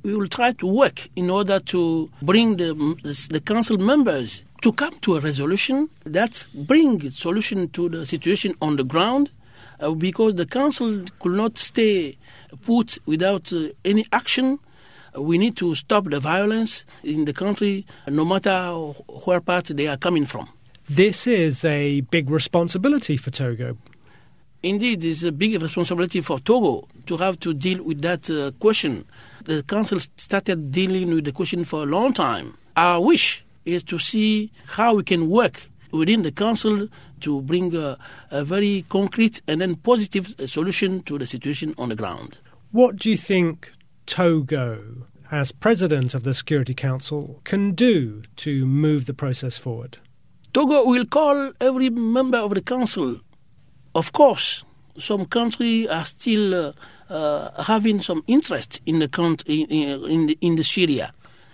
we will try to work in order to bring the council members to come to a resolution that brings solution to the situation on the ground, because the council could not stay put without any action. We need to stop the violence in the country, no matter where part they are coming from. This is a big responsibility for Togo. Indeed, it's a big responsibility for Togo to have to deal with that question. The council started dealing with the question for a long time. Our wish is to see how we can work within the council to bring a very concrete and then positive solution to the situation on the ground. What do you think Togo, as president of the Security Council, can do to move the process forward? Togo will call every member of the council. Of course, some countries are still having some interest in the country, in the Syria.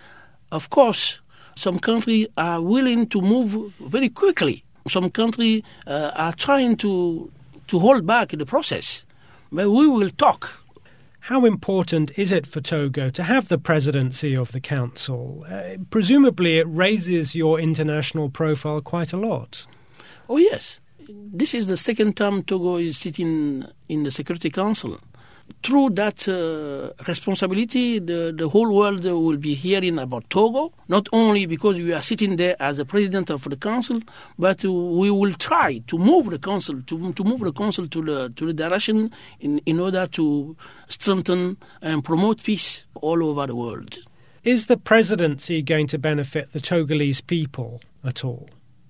Of course, some countries are willing to move very quickly. Some countries are trying to hold back the process. But we will talk. How important is it for Togo to have the presidency of the Council? Presumably it raises your international profile quite a lot. Oh, yes. This is the second time Togo is sitting in the Security Council. Through that responsibility, the whole world will be hearing about Togo, not only because we are sitting there as the president of the council, but we will try to move the council to move the council to the direction in order to strengthen and promote peace all over the world. Is the presidency going to benefit the Togolese people at all?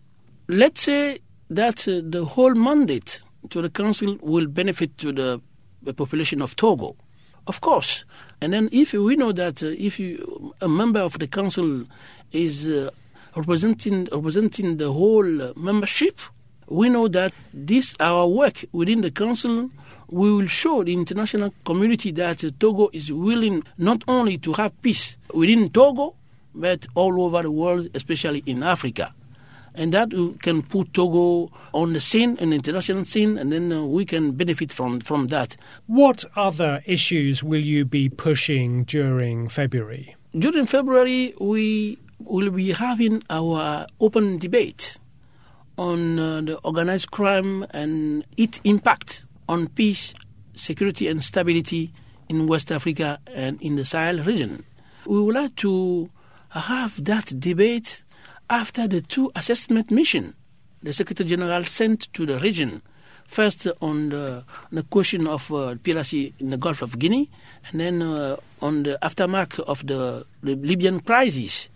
Let's say that the whole mandate to the council will benefit to the population of Togo, of course. And then if we know that a member of the council is representing the whole membership, we know that our work within the council, we will show the international community that Togo is willing not only to have peace within Togo, but all over the world, especially in Africa. And that can put Togo on the scene, an international scene, and then we can benefit from that. What other issues will you be pushing during February? During February, we will be having our open debate on the organized crime and its impact on peace, security and stability in West Africa and in the Sahel region. We would like to have that debate after the two assessment missions the Secretary General sent to the region, first on the question of piracy in the Gulf of Guinea, and then on the aftermath of the Libyan crisis.